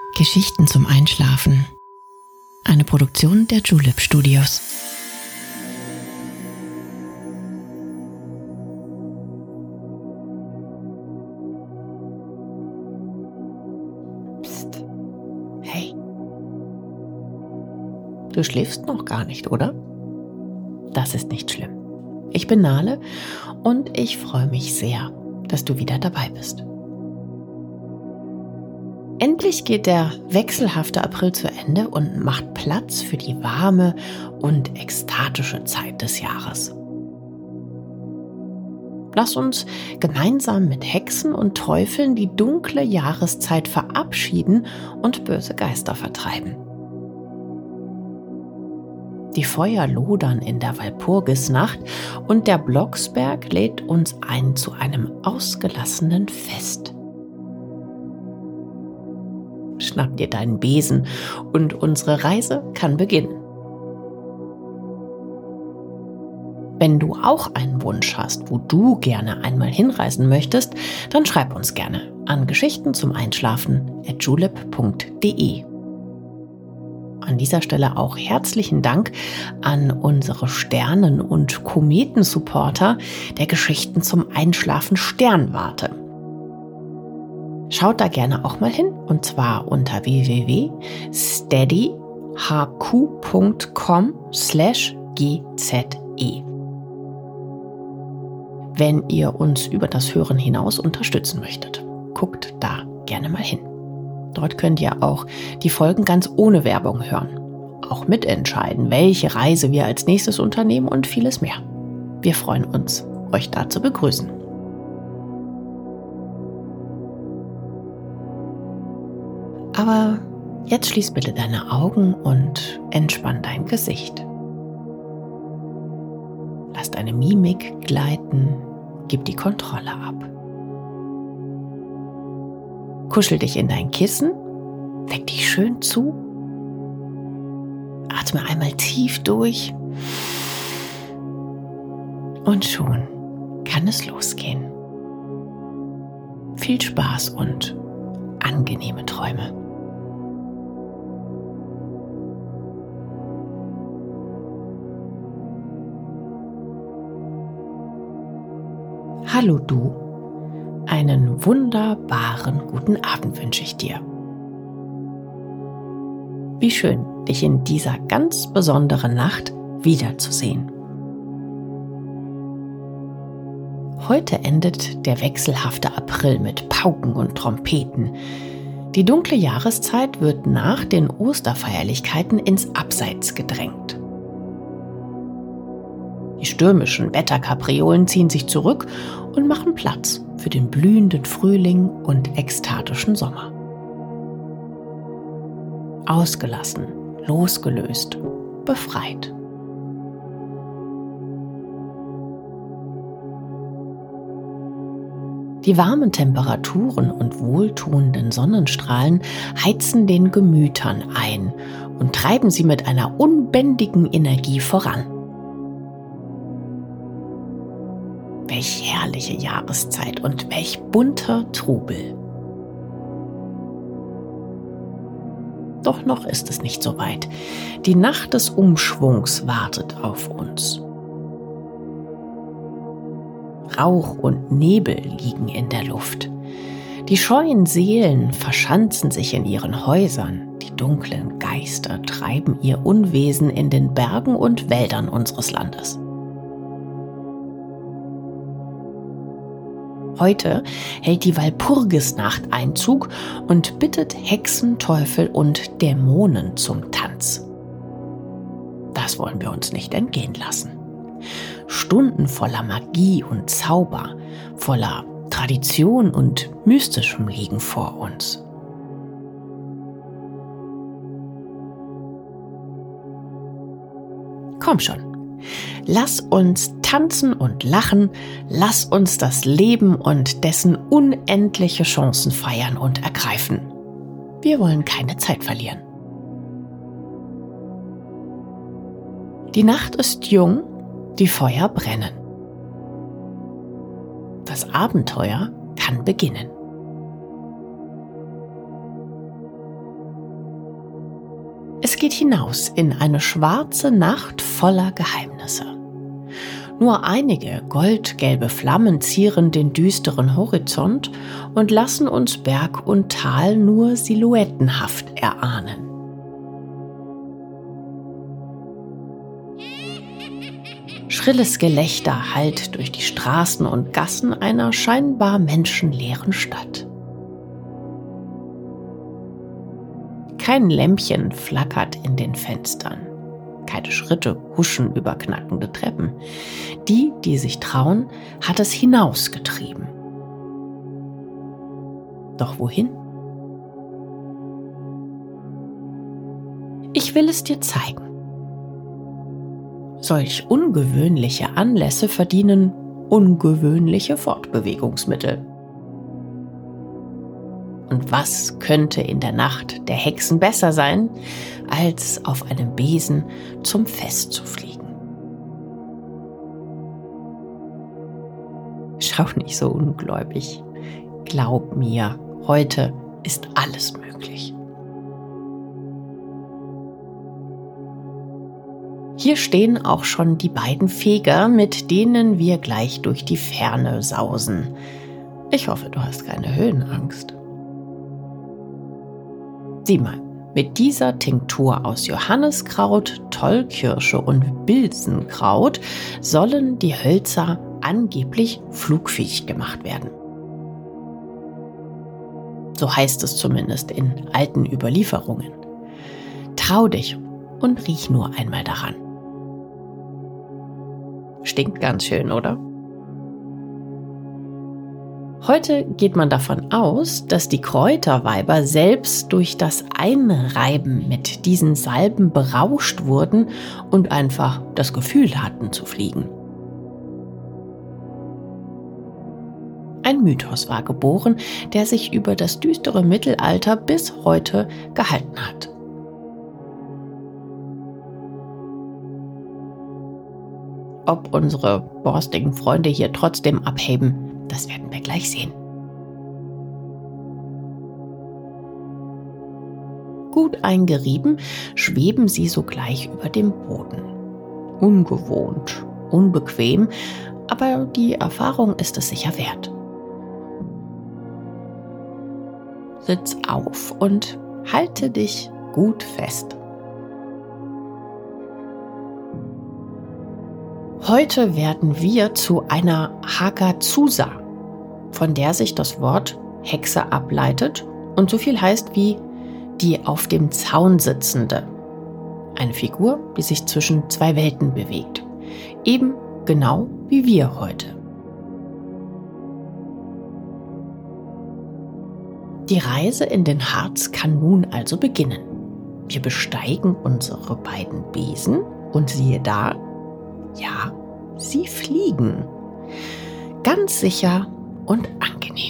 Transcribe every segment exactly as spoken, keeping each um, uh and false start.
Geschichten zum Einschlafen. Eine Produktion der Julep Studios. Psst. Hey. Du schläfst noch gar nicht, oder? Das ist nicht schlimm. Ich bin Nale und ich freue mich sehr, dass du wieder dabei bist. Endlich geht der wechselhafte April zu Ende und macht Platz für die warme und ekstatische Zeit des Jahres. Lass uns gemeinsam mit Hexen und Teufeln die dunkle Jahreszeit verabschieden und böse Geister vertreiben. Die Feuer lodern in der Walpurgisnacht und der Blocksberg lädt uns ein zu einem ausgelassenen Fest. Schnapp dir deinen Besen und unsere Reise kann beginnen. Wenn du auch einen Wunsch hast, wo du gerne einmal hinreisen möchtest, dann schreib uns gerne an geschichten zum Einschlafen at julep punkt de. An dieser Stelle auch herzlichen Dank an unsere Sternen- und Kometen-Supporter der Geschichten zum Einschlafen Sternwarte. Schaut da gerne auch mal hin, und zwar unter w w w punkt steady h q punkt com slash g z e. Wenn ihr uns über das Hören hinaus unterstützen möchtet, guckt da gerne mal hin. Dort könnt ihr auch die Folgen ganz ohne Werbung hören, auch mitentscheiden, welche Reise wir als nächstes unternehmen und vieles mehr. Wir freuen uns, euch da zu begrüßen. Aber jetzt schließ bitte deine Augen und entspann dein Gesicht. Lass deine Mimik gleiten, gib die Kontrolle ab. Kuschel dich in dein Kissen, deck dich schön zu, atme einmal tief durch und schon kann es losgehen. Viel Spaß und angenehme Träume. Hallo du, einen wunderbaren guten Abend wünsche ich dir. Wie schön, dich in dieser ganz besonderen Nacht wiederzusehen. Heute endet der wechselhafte April mit Pauken und Trompeten. Die dunkle Jahreszeit wird nach den Osterfeierlichkeiten ins Abseits gedrängt. Die stürmischen Wetterkapriolen ziehen sich zurück und machen Platz für den blühenden Frühling und ekstatischen Sommer. Ausgelassen, losgelöst, befreit. Die warmen Temperaturen und wohltuenden Sonnenstrahlen heizen den Gemütern ein und treiben sie mit einer unbändigen Energie voran. Welch herrliche Jahreszeit und welch bunter Trubel. Doch noch ist es nicht so weit. Die Nacht des Umschwungs wartet auf uns. Rauch und Nebel liegen in der Luft. Die scheuen Seelen verschanzen sich in ihren Häusern. Die dunklen Geister treiben ihr Unwesen in den Bergen und Wäldern unseres Landes. Heute hält die Walpurgisnacht Einzug und bittet Hexen, Teufel und Dämonen zum Tanz. Das wollen wir uns nicht entgehen lassen. Stunden voller Magie und Zauber, voller Tradition und Mystischem liegen vor uns. Komm schon. Lass uns tanzen und lachen, lass uns das Leben und dessen unendliche Chancen feiern und ergreifen. Wir wollen keine Zeit verlieren. Die Nacht ist jung, die Feuer brennen. Das Abenteuer kann beginnen. Es geht hinaus in eine schwarze Nacht voller Geheimnisse. Nur einige goldgelbe Flammen zieren den düsteren Horizont und lassen uns Berg und Tal nur silhouettenhaft erahnen. Schrilles Gelächter hallt durch die Straßen und Gassen einer scheinbar menschenleeren Stadt. Kein Lämpchen flackert in den Fenstern. Keine Schritte huschen über knackende Treppen. Die, die sich trauen, hat es hinausgetrieben. Doch wohin? Ich will es dir zeigen. Solch ungewöhnliche Anlässe verdienen ungewöhnliche Fortbewegungsmittel. Und was könnte in der Nacht der Hexen besser sein, als auf einem Besen zum Fest zu fliegen? Schau nicht so ungläubig. Glaub mir, heute ist alles möglich. Hier stehen auch schon die beiden Feger, mit denen wir gleich durch die Ferne sausen. Ich hoffe, du hast keine Höhenangst. Sieh mal, mit dieser Tinktur aus Johanniskraut, Tollkirsche und Bilsenkraut sollen die Hölzer angeblich flugfähig gemacht werden. So heißt es zumindest in alten Überlieferungen. Trau dich und riech nur einmal daran. Stinkt ganz schön, oder? Heute geht man davon aus, dass die Kräuterweiber selbst durch das Einreiben mit diesen Salben berauscht wurden und einfach das Gefühl hatten zu fliegen. Ein Mythos war geboren, der sich über das düstere Mittelalter bis heute gehalten hat. Ob unsere borstigen Freunde hier trotzdem abheben, das werden wir gleich sehen. Gut eingerieben, schweben sie sogleich über dem Boden. Ungewohnt, unbequem, aber die Erfahrung ist es sicher wert. Sitz auf und halte dich gut fest. Heute werden wir zu einer Hagazusa, von der sich das Wort Hexe ableitet und so viel heißt wie die auf dem Zaun sitzende. Eine Figur, die sich zwischen zwei Welten bewegt. Eben genau wie wir heute. Die Reise in den Harz kann nun also beginnen. Wir besteigen unsere beiden Besen und siehe da, ja, sie fliegen. Ganz sicher und angenehm.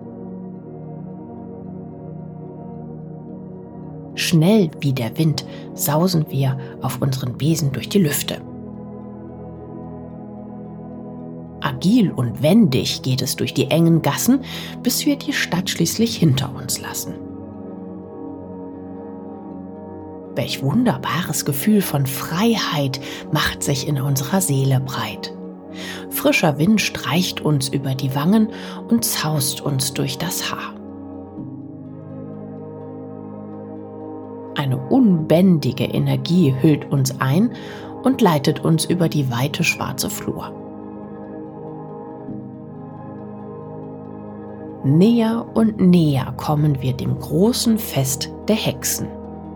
Schnell wie der Wind sausen wir auf unseren Besen durch die Lüfte. Agil und wendig geht es durch die engen Gassen, bis wir die Stadt schließlich hinter uns lassen. Welch wunderbares Gefühl von Freiheit macht sich in unserer Seele breit. Frischer Wind streicht uns über die Wangen und zaust uns durch das Haar. Eine unbändige Energie hüllt uns ein und leitet uns über die weite schwarze Flur. Näher und näher kommen wir dem großen Fest der Hexen.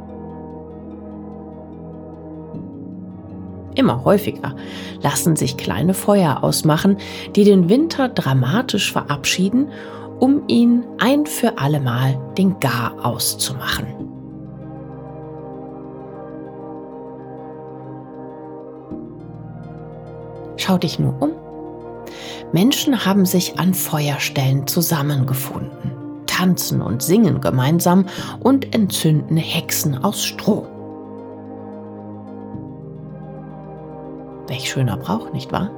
Immer häufiger lassen sich kleine Feuer ausmachen, die den Winter dramatisch verabschieden, um ihn ein für allemal den Garaus zu machen. Schau dich nur um. Menschen haben sich an Feuerstellen zusammengefunden, tanzen und singen gemeinsam und entzünden Hexen aus Stroh. Welch schöner Brauch, nicht wahr?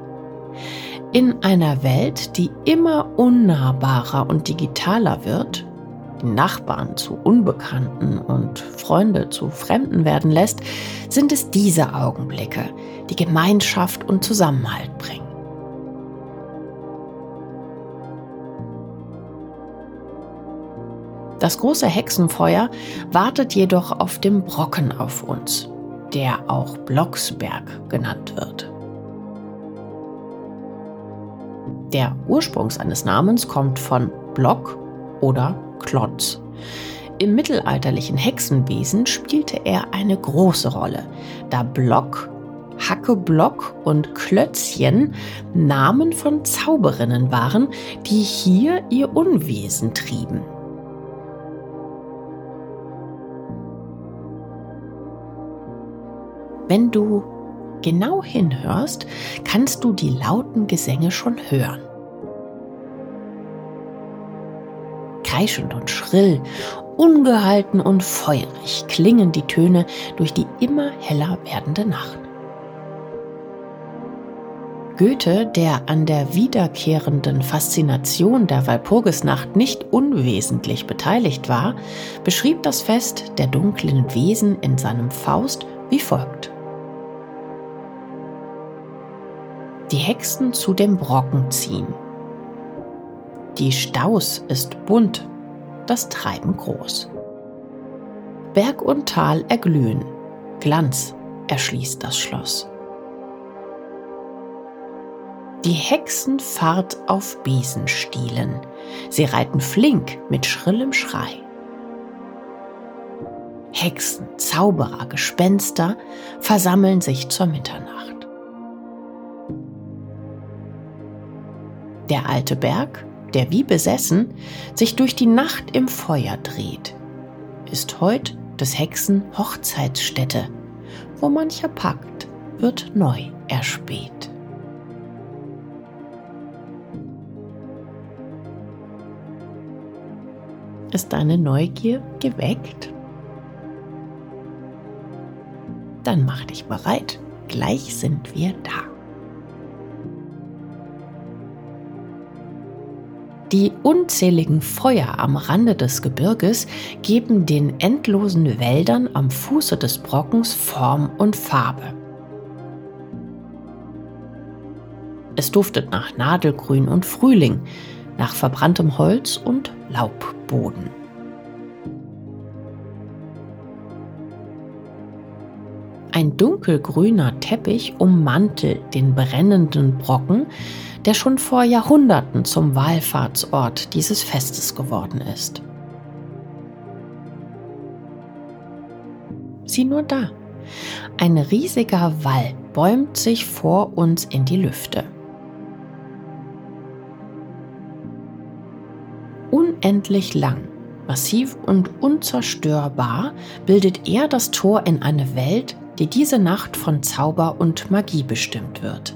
In einer Welt, die immer unnahbarer und digitaler wird, die Nachbarn zu Unbekannten und Freunde zu Fremden werden lässt, sind es diese Augenblicke, die Gemeinschaft und Zusammenhalt bringen. Das große Hexenfeuer wartet jedoch auf dem Brocken auf uns, der auch Blocksberg genannt wird. Der Ursprung seines Namens kommt von Block oder Klotz. Im mittelalterlichen Hexenwesen spielte er eine große Rolle, da Block, Hackeblock und Klötzchen Namen von Zauberinnen waren, die hier ihr Unwesen trieben. Wenn du genau hinhörst, kannst du die lauten Gesänge schon hören. Kreischend und schrill, ungehalten und feurig klingen die Töne durch die immer heller werdende Nacht. Goethe, der an der wiederkehrenden Faszination der Walpurgisnacht nicht unwesentlich beteiligt war, beschrieb das Fest der dunklen Wesen in seinem Faust wie folgt: Die Hexen zu dem Brocken ziehen. Die Staus ist bunt, das Treiben groß. Berg und Tal erglühen, Glanz erschließt das Schloss. Die Hexen fahrt auf Besenstielen, sie reiten flink mit schrillem Schrei. Hexen, Zauberer, Gespenster versammeln sich zur Mitternacht. Der alte Berg, der wie besessen sich durch die Nacht im Feuer dreht, ist heut des Hexen Hochzeitsstätte, wo mancher Pakt wird neu erspäht. Ist deine Neugier geweckt? Dann mach dich bereit, gleich sind wir da. Die unzähligen Feuer am Rande des Gebirges geben den endlosen Wäldern am Fuße des Brockens Form und Farbe. Es duftet nach Nadelgrün und Frühling, nach verbranntem Holz und Laubboden. Ein dunkelgrüner Teppich ummantelt den brennenden Brocken, der schon vor Jahrhunderten zum Wallfahrtsort dieses Festes geworden ist. Sieh nur da, ein riesiger Wall bäumt sich vor uns in die Lüfte. Unendlich lang, massiv und unzerstörbar bildet er das Tor in eine Welt, die diese Nacht von Zauber und Magie bestimmt wird.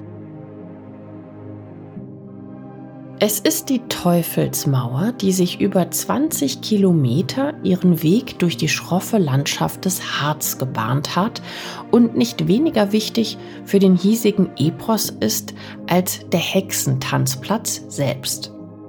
Es ist die Teufelsmauer, die sich über zwanzig Kilometer ihren Weg durch die schroffe Landschaft des Harz gebahnt hat und nicht weniger wichtig für den hiesigen Epos ist als der Hexentanzplatz selbst.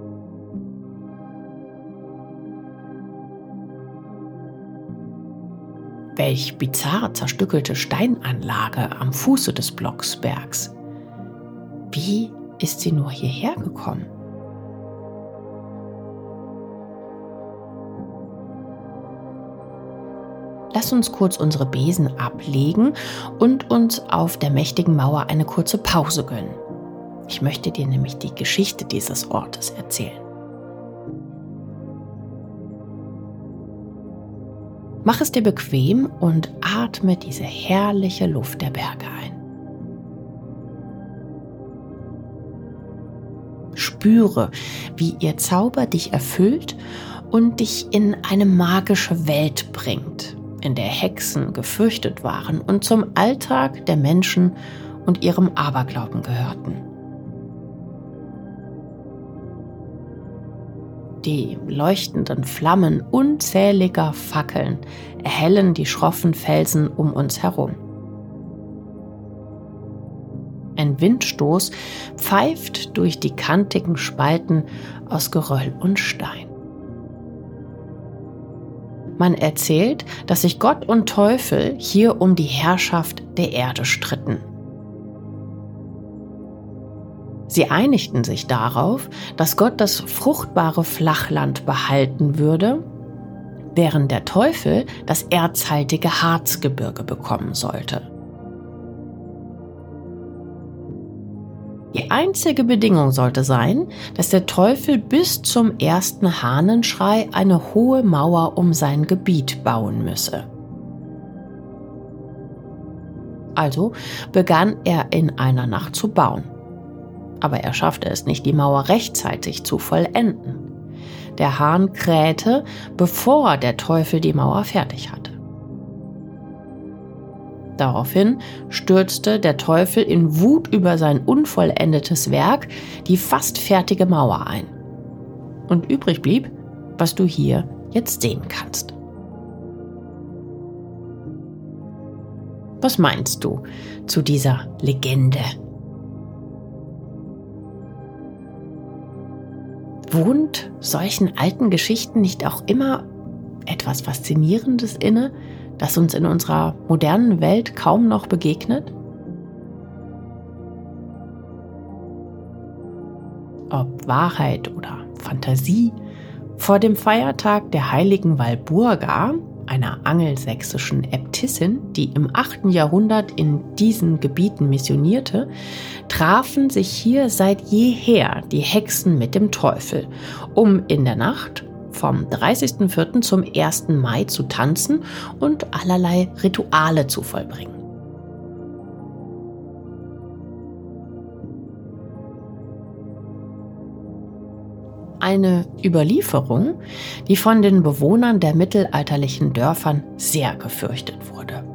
Welch bizarr zerstückelte Steinanlage am Fuße des Blocksbergs. Wie ist sie nur hierher gekommen? Lass uns kurz unsere Besen ablegen und uns auf der mächtigen Mauer eine kurze Pause gönnen. Ich möchte dir nämlich die Geschichte dieses Ortes erzählen. Mach es dir bequem und atme diese herrliche Luft der Berge ein. Spüre, wie ihr Zauber dich erfüllt und dich in eine magische Welt bringt, in der Hexen gefürchtet waren und zum Alltag der Menschen und ihrem Aberglauben gehörten. Die leuchtenden Flammen unzähliger Fackeln erhellen die schroffen Felsen um uns herum. Ein Windstoß pfeift durch die kantigen Spalten aus Geröll und Stein. Man erzählt, dass sich Gott und Teufel hier um die Herrschaft der Erde stritten. Sie einigten sich darauf, dass Gott das fruchtbare Flachland behalten würde, während der Teufel das erzhaltige Harzgebirge bekommen sollte. Die einzige Bedingung sollte sein, dass der Teufel bis zum ersten Hahnenschrei eine hohe Mauer um sein Gebiet bauen müsse. Also begann er in einer Nacht zu bauen. Aber er schaffte es nicht, die Mauer rechtzeitig zu vollenden. Der Hahn krähte, bevor der Teufel die Mauer fertig hatte. Daraufhin stürzte der Teufel in Wut über sein unvollendetes Werk die fast fertige Mauer ein. Und übrig blieb, was du hier jetzt sehen kannst. Was meinst du zu dieser Legende? Wohnt solchen alten Geschichten nicht auch immer etwas Faszinierendes inne, das uns in unserer modernen Welt kaum noch begegnet? Ob Wahrheit oder Fantasie, vor dem Feiertag der heiligen Walburga, einer angelsächsischen Äbtissin, die im achten Jahrhundert in diesen Gebieten missionierte, trafen sich hier seit jeher die Hexen mit dem Teufel, um in der Nacht vom dreißigsten vierten zum ersten Mai zu tanzen und allerlei Rituale zu vollbringen. Eine Überlieferung, die von den Bewohnern der mittelalterlichen Dörfern sehr gefürchtet wurde.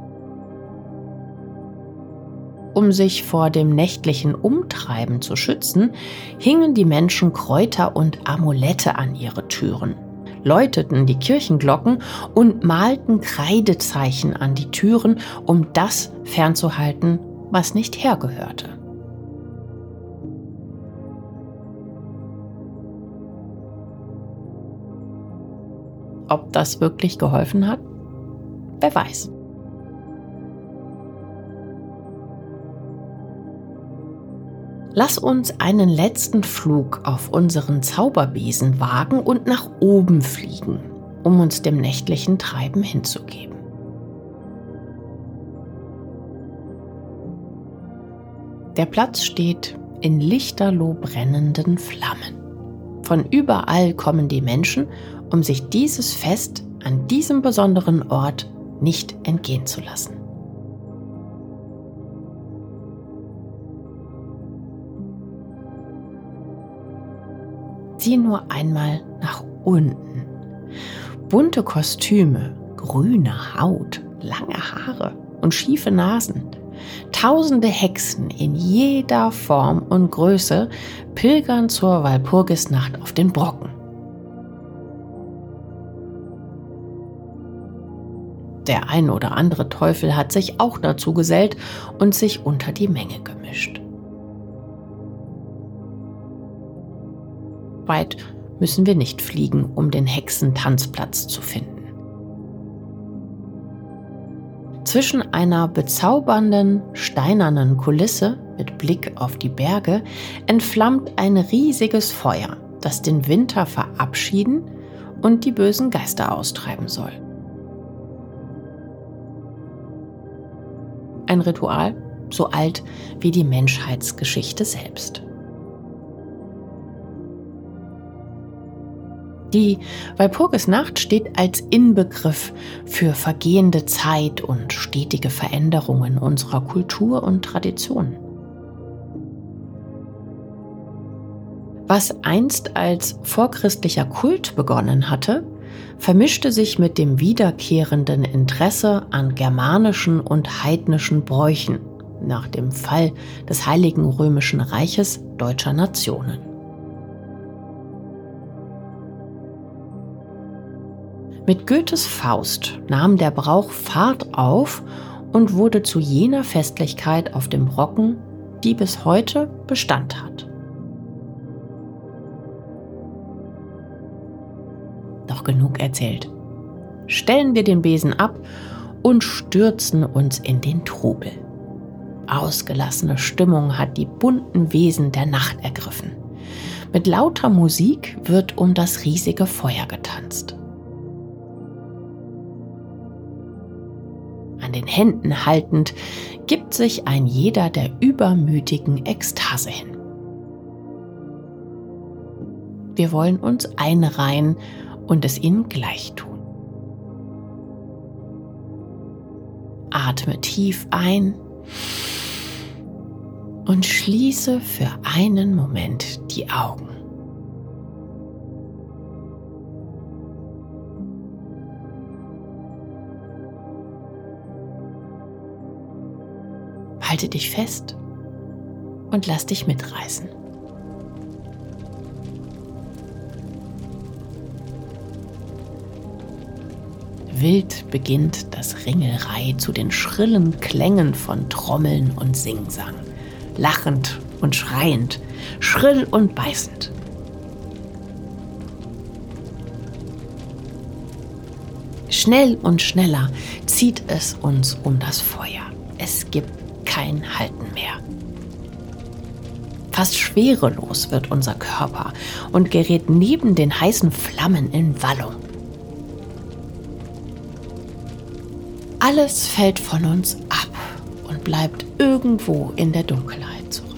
Um sich vor dem nächtlichen Umtreiben zu schützen, hingen die Menschen Kräuter und Amulette an ihre Türen, läuteten die Kirchenglocken und malten Kreidezeichen an die Türen, um das fernzuhalten, was nicht hergehörte. Ob das wirklich geholfen hat? Wer weiß. Lass uns einen letzten Flug auf unseren Zauberbesen wagen und nach oben fliegen, um uns dem nächtlichen Treiben hinzugeben. Der Platz steht in lichterloh brennenden Flammen. Von überall kommen die Menschen, um sich dieses Fest an diesem besonderen Ort nicht entgehen zu lassen. Sieh nur einmal nach unten. Bunte Kostüme, grüne Haut, lange Haare und schiefe Nasen. Tausende Hexen in jeder Form und Größe pilgern zur Walpurgisnacht auf den Brocken. Der ein oder andere Teufel hat sich auch dazu gesellt und sich unter die Menge gemischt. Weit müssen wir nicht fliegen, um den Hexentanzplatz zu finden. Zwischen einer bezaubernden, steinernen Kulisse mit Blick auf die Berge entflammt ein riesiges Feuer, das den Winter verabschieden und die bösen Geister austreiben soll. Ein Ritual, so alt wie die Menschheitsgeschichte selbst. Die Walpurgisnacht steht als Inbegriff für vergehende Zeit und stetige Veränderungen unserer Kultur und Traditionen. Was einst als vorchristlicher Kult begonnen hatte, vermischte sich mit dem wiederkehrenden Interesse an germanischen und heidnischen Bräuchen nach dem Fall des Heiligen Römischen Reiches deutscher Nationen. Mit Goethes Faust nahm der Brauch Fahrt auf und wurde zu jener Festlichkeit auf dem Brocken, die bis heute Bestand hat. Doch genug erzählt. stellen wir den Besen ab und stürzen uns in den Trubel. Ausgelassene Stimmung hat die bunten Wesen der Nacht ergriffen. Mit lauter Musik wird um das riesige Feuer getanzt. An den Händen haltend gibt sich ein jeder der übermütigen Ekstase hin. Wir wollen uns einreihen und es ihnen gleich tun. Atme tief ein und schließe für einen Moment die Augen. Halte dich fest und lass dich mitreißen. Wild beginnt das Ringelreih zu den schrillen Klängen von Trommeln und Singsang, lachend und schreiend, schrill und beißend. Schnell und schneller zieht es uns um das Feuer. Es gibt kein Halten mehr. Fast schwerelos wird unser Körper und gerät neben den heißen Flammen in Wallung. Alles fällt von uns ab und bleibt irgendwo in der Dunkelheit zurück.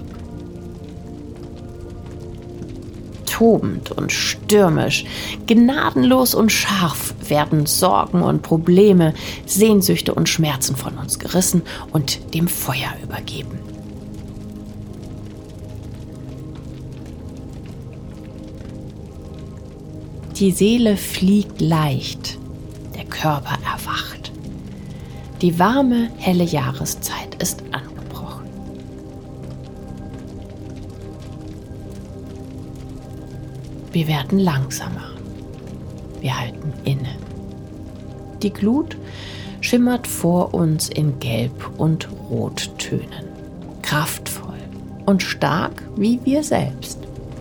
Tobend und stürmisch, gnadenlos und scharf werden Sorgen und Probleme, Sehnsüchte und Schmerzen von uns gerissen und dem Feuer übergeben. Die Seele fliegt leicht, der Körper erwacht. Die warme, helle Jahreszeit ist angebrochen. Wir werden langsamer. Wir halten inne. Die Glut schimmert vor uns in Gelb- und Rottönen. Kraftvoll und stark wie wir selbst.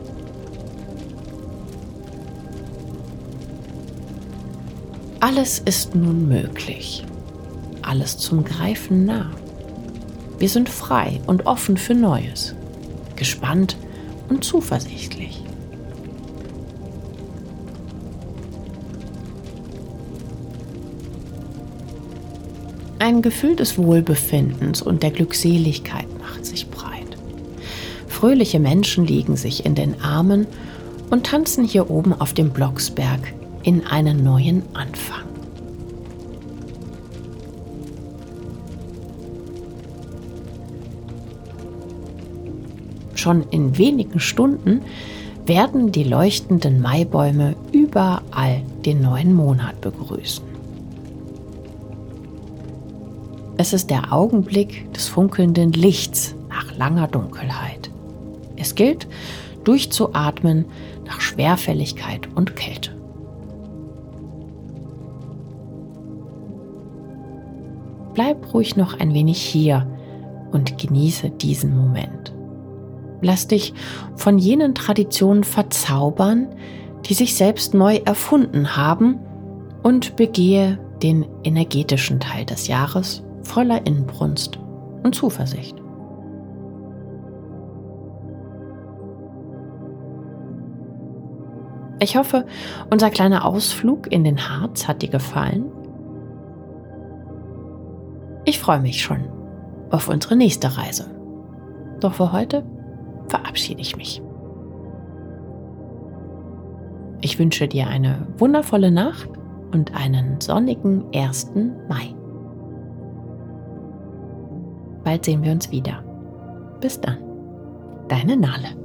Alles ist nun möglich. Alles zum Greifen nah. Wir sind frei und offen für Neues, gespannt und zuversichtlich. Ein Gefühl des Wohlbefindens und der Glückseligkeit macht sich breit. Fröhliche Menschen liegen sich in den Armen und tanzen hier oben auf dem Blocksberg in einen neuen Anfang. Schon in wenigen Stunden werden die leuchtenden Maibäume überall den neuen Monat begrüßen. Es ist der Augenblick des funkelnden Lichts nach langer Dunkelheit. Es gilt, durchzuatmen nach Schwerfälligkeit und Kälte. Bleib ruhig noch ein wenig hier und genieße diesen Moment. Lass dich von jenen Traditionen verzaubern, die sich selbst neu erfunden haben, und begehe den energetischen Teil des Jahres voller Inbrunst und Zuversicht. Ich hoffe, unser kleiner Ausflug in den Harz hat dir gefallen. Ich freue mich schon auf unsere nächste Reise. Doch für heute verabschiede ich mich. Ich wünsche dir eine wundervolle Nacht und einen sonnigen ersten Mai. Bald sehen wir uns wieder. Bis dann, deine Nale.